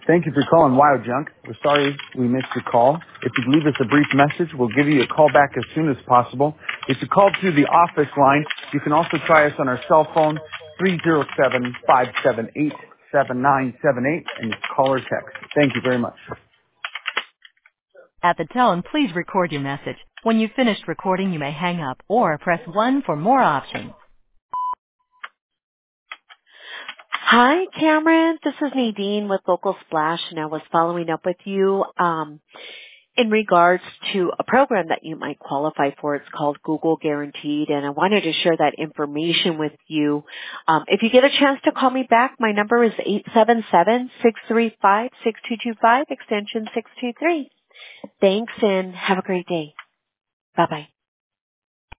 Thank you for calling Wild Junk. We're sorry we missed your call. If you'd leave us a brief message, we'll give you a call back as soon as possible. If you called through the office line, you can also try us on our cell phone, 307-578-7978, and it's call or text. Thank you very much. At the tone, please record your message. When you've finished recording, you may hang up or press 1 for more options. Hi, Cameron. This is Nadine with Local Splash, and I was following up with you in regards to a program that you might qualify for. It's called Google Guaranteed, and I wanted to share that information with you. If you get a chance to call me back, my number is 877-635-6225, extension 623. Thanks, and have a great day. Bye-bye.